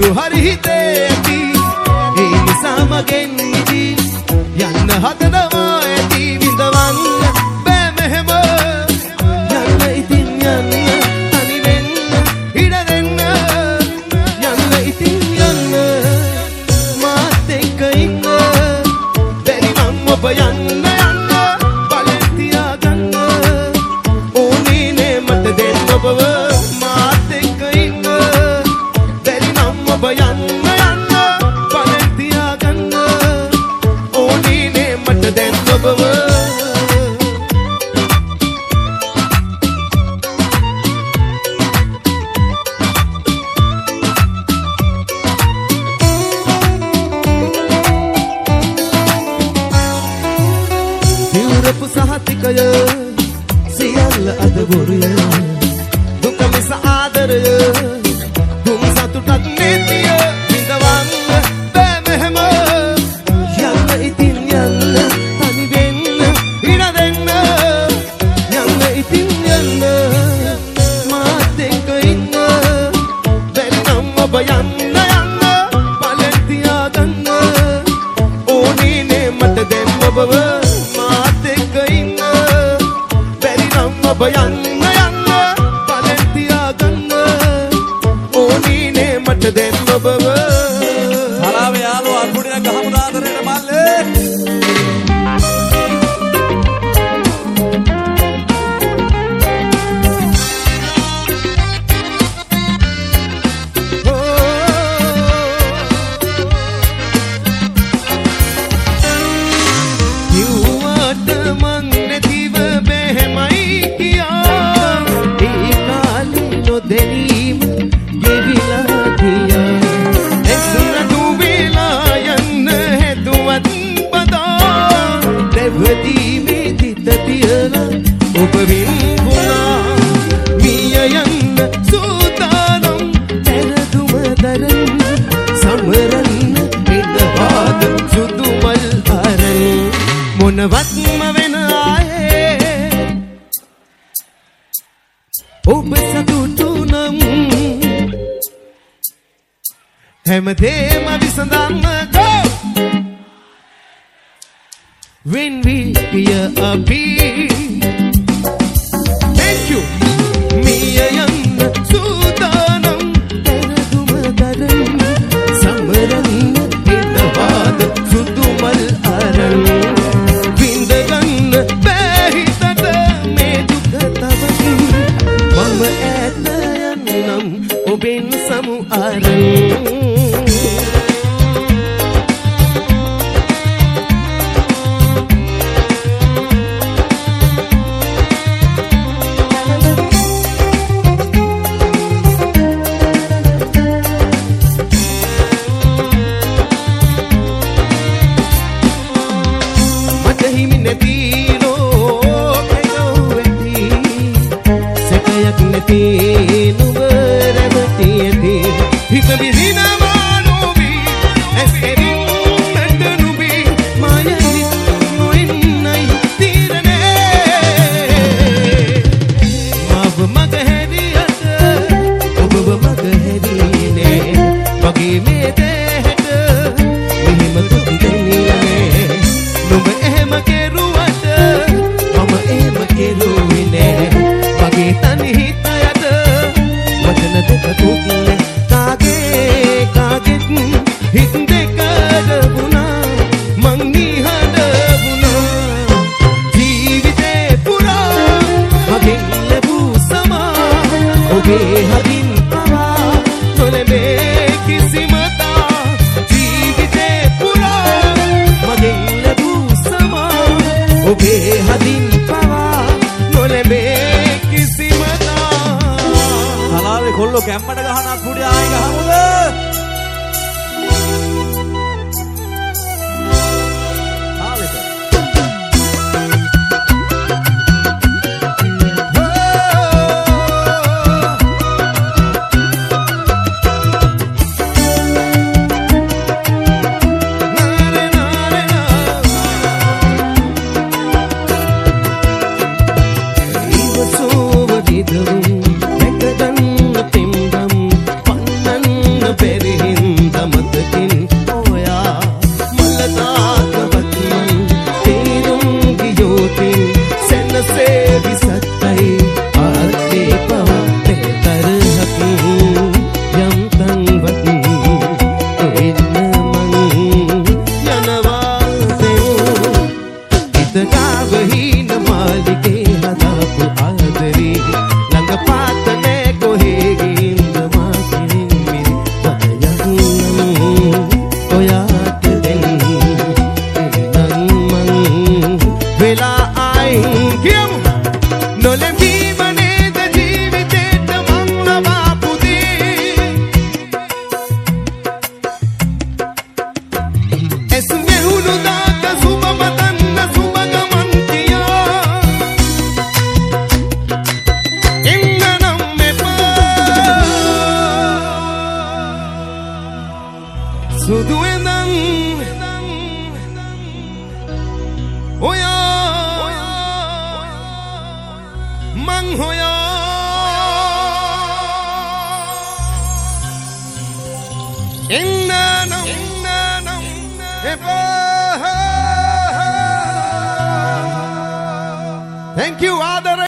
කවුරු හරි හිතේ ඇති ඒ නිසා මගෙන් ඉදි යන්න හදනවා ඇති විඳවන්න බෑ මෙහෙම යන්න ඉතින් යන්න තනි වෙන්න ඉඩ දෙන්න යන්න ඉතින් යන්න මාත් එක්ක ඉන්න බැරි නම් ඔබ යන්න බලෙන් තියාගන්න ඕනේ නේ මට දෙන්න ඔබව මාත් එක්ක ඉන්න බැරි නම් ඔබ යන්න බලෙන් තියාගන්න ඕනේ නේ මට දෙන්න ඔබව දිවුරපු සහතිකය සියල්ල අද බොරුය දුක මිස ආදරය දුම් සතුටක් නීතිය විඳවන්න බෑ මෙහෙම යන්න ඉතින් යන්න තනි වෙන්න ඉඩ දෙන්න යන්න ඉතින් යන්න මාත් එක්ක ඉන්න බැරි නම් ඔබ යන්න බලෙන් තියාගන්න ඕනේ නේ මට දෙන්න ඔබව මාත් එක්ක ඉන්න බැරි නම් ඔබ යන්න බලෙන් තියාගන්න ඕනේ නේ මට දෙන්න ඔබව හලාවේ යාළුවා අකුඩින ගහමු දාතරේට මල්ලේ කිව්වට මං නැතිව බැහැමයි කියා ඒ කාලේ නොදැනීම ගෙවිලා ගියා එක්සුනතු වෙලා යන්න හැදුවත් බදා දෙවදීමේ තිත තියලා ඔබ වින්ගුණා මිය යන්න සූදානම් පෙරදුම දරන්න සමරන්න ඉඳවාද සුදු මල් අරන් මොනවත්ම වෙන ආයේ ඔබ සතුටු නම් හැමදේම විසඳන්න go when we hear a beat thank you මිය යන්න සූදානම් පෙරදුම දරන්න සමරන්න ඉඳවාද සුදු මල් අරන් විඳගන්න බෑ හිතට මේ දුක තවකින් මම ඈත යන්නම් ඔබෙන් සමු අරන් මට හිමි නැති ලෝකෙක ඇති සැකයක් නැති නුඹ රැවටි ඇති හිත විසිනවා නොවී ඇස්කෙරින් මට නුඹේ මායයි නොෙන්නයි තීරණේ මාව මග හැරියට ඔබව මග හැරීනේ වගේ මේ දෙහැට මෙහෙම දුක් දෙන්නේ නුඹ එහෙම කෙරුවට මම එහෙම කෙරුවේ නෑ වගේ තනි හිතයට වචන දෙක තුක් කාගෙත් හිත දෙකද වුණා මං නිහඬ වුණා ජීවිතේ පුරා මගෙන් ලැබූ සමා ඔබේ හදින් පවා නොලැබේ කිසිම තා ජීවිතේ පුරා මගෙන් ලැබූ සමා ඔබේ හදින් පවා නොලැබේ කිසිම තා හලාවේ කොල්ලෝ කැම්මට ගහන අකුඩි ආයි ගහමුද විදවුම් දැකගන්න පෙම්බම් හිතටාව හීන මාලිගේ හදාපු ආදරේ ළඟ පාත නෑ කොහේ ගින්ද මාසින් මිරි වදයක් ඔයාට දෙන්න එනම් මං වෙලා ආයින් කියමු නොලැබීම නේද ජීවිතේට මං ලබාපු දේ එසුමෙහුණු දාත සුබම දන්න සුබ ගමන් කියා එන්නනම් මෙපා සුදු එනම් ඔයා මං හොයා එන්නනම් එපා Thank you, ආදරේ